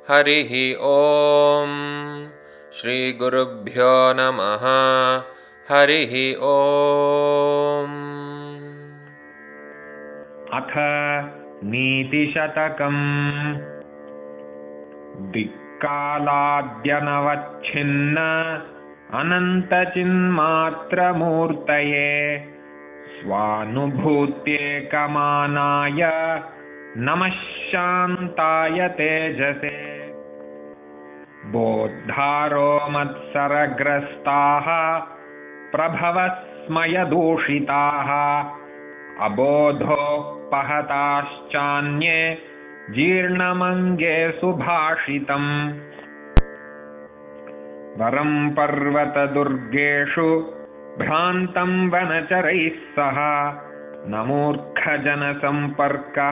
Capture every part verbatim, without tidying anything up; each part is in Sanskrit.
हरिः ॐ श्रीगुरुभ्यो नमः। हरिः ॐ। अथ नीतिशतकम्। दिक्कालाद्यनवच्छिन्न अनन्तचिन्मात्रमूर्तये स्वानुभूत्येकमानाय नमः शान्ताय तेजसे। बोद्धारो मत्सरग्रस्ताः प्रभवस्मयदूषिताः अबोधोपहताश्चान्ये जीर्णमङ्गे सुभाषितम्। वरं पर्वतदुर्गेषु भ्रान्तं वनचरैः सह न मूर्खजनसम्पर्कः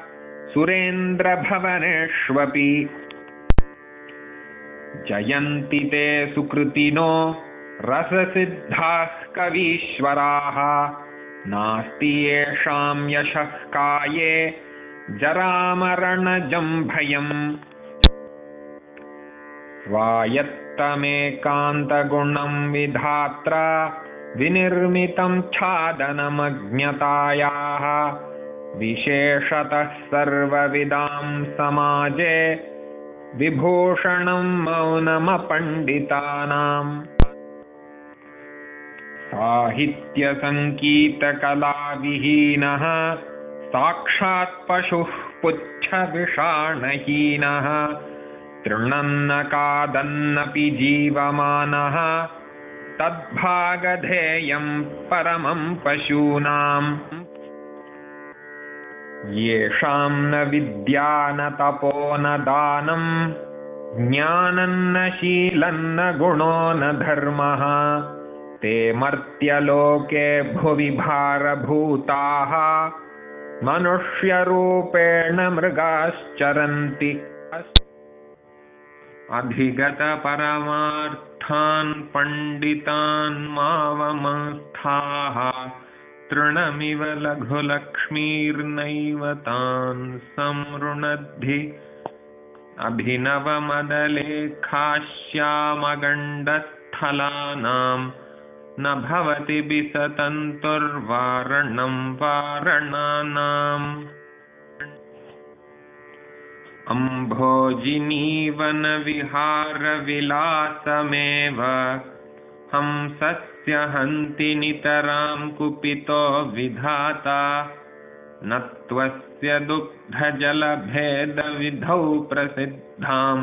सुरेन्द्रभवनेष्वपि। जयन्ति ते सुकृतिनो रससिद्धाः कवीश्वराः नास्ति येषां यशः काये जरामरणजं भयम्। स्वायत्तमेकान्तगुणं विधात्रा विनिर्मितं छादनमज्ञतायाः विशेषतः सर्वविदां समाजे विभूषणं मौनमपण्डितानाम्। साहित्यसङ्गीतकलाविहीनः साक्षात् पशुः पुच्छविषाणहीनः तृणन्न खादन्नपि जीवमानः तद्भागधेयं परमं पशूनाम्। येषां न विद्या न तपो न दानं ज्ञानं न शीलं न गुणो न धर्मः ते मर्त्यलोके भुवि भारभूताः मनुष्यरूपेण मृगाश्चरन्ति। अधिगतपरमार्थान् पण्डितान् मावमस्थाः तृणमिव लघुलक्ष्मीर्नैव तान् संवृणद्धि। अभिनवमदलेखाश्यामगण्डस्थलानां न भवति विसतन्तुर्वारणं वारणानाम्। अम्भोजिनीवनविहारविलासमेव हंसस्य हन्ति नितरां कुपितो विधाता न त्वस्य दुग्धजलभेदविधौ प्रसिद्धां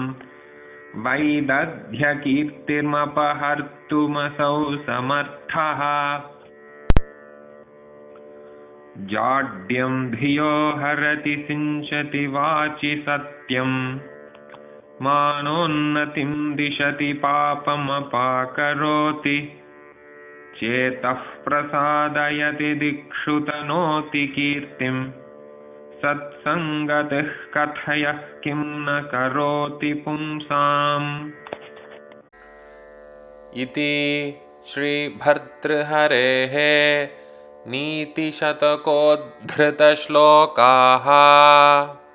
वैदध्यकीर्तिमपहर्तुमसौ समर्थः। जाड्यं धियो हरति सिञ्चति वाचि सत्यं मानोन्नतिं दिशति पापमपाकरोति चेतः प्रसादयति दिक्षु तनोति कीर्तिं सत्सङ्गतिः कथयः किं न करोति पुंसाम्। इति श्रीभर्तृहरेः नीतिशतकोद्धृतश्लोकाः।